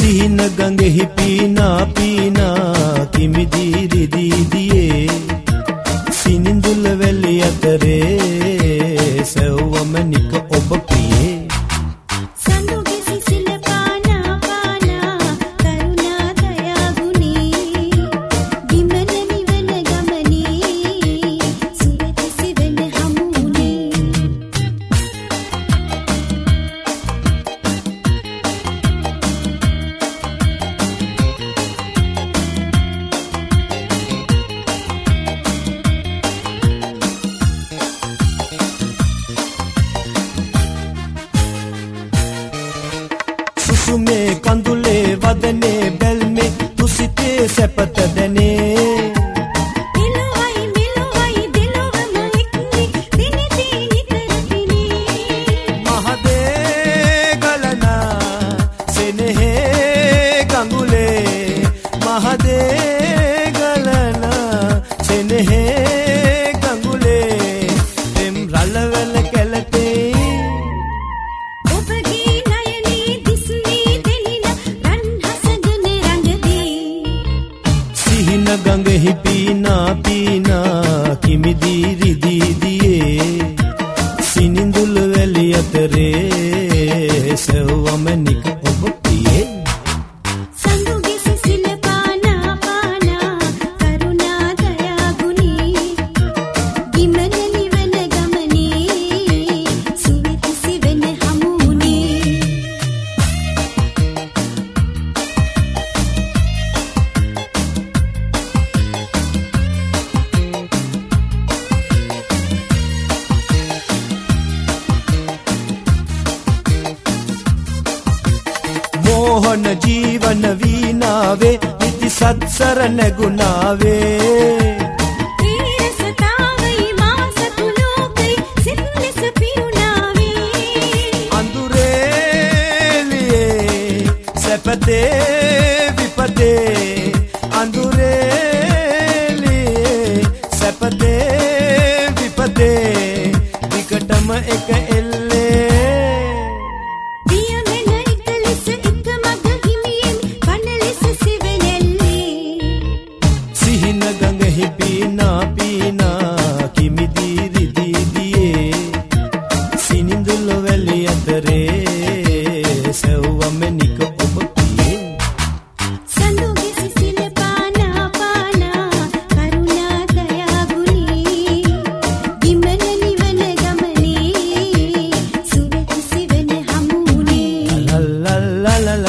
සිහින ගඟෙහි පීනා පීනා කිමිදී රිදී දියේ සිනිඳුල වැලි අතරේ සෙව්වම නික ඔබ පියේ සඳුගේ සිසිල පානා පානා කරුණා දයා ගුණී විමන නිවන ගමනේ සුරති සිවන හමුනේ සුසුමේ කඳුලේ වදනේ බැල්මේ තුසිතේ සැපත දැනේ මෙලොවයි මෙලොවයි දෙලොවම එක්නේ දිනදී නිතර පිනේ මහදේ ගලනා සෙනෙහේ ගඟුලේ මහදේ ගලනා සෙනෙහේ ගඟුලේ එම් රළවල කැලතේ ඔබගේ නයනේ දිස්නේ දෙලින රන් හසගෙන රඟදී සිහින ගඟෙහි පීනා පීනා කිමිදී රිදී දියේ සිනිඳුල වැලි අතරේ සෙව්වම නික ඔබ පියේ සඳුගේ සිසිල පානා පානා කරුණා දයා ගුණී විමන නිවන ගමනේ සුවිති සිවන හමුනේ මෝහන ජීවන වීනාවේ නිති සත්සර නැගුණාවේ ඊරසතාවයි මාස තුලෝකයි සිත් ලෙස පිරුණාවේ අඳුරේලියේ සැපතේ විපතේ අඳුරේලියේ සැපතේ විපතේ විකටම එක එල්ලේ පියමෙන එක ලෙස එක මග හිමියෙන් පන ලෙස සිවෙනෙල්ලේ සිහින ගඟෙහි පීනා පීනා කිමිදී රිදී දියේ සිනිඳුල වැලි අතරේ සෙව්වම නික ඔබ පියේ සඳුගේ සිසිල පානා පානා කරුණා දයා ගුණී විමන නිවන ගමනේ සුරති සිවන හමුනේ ලා ලා ලා ලා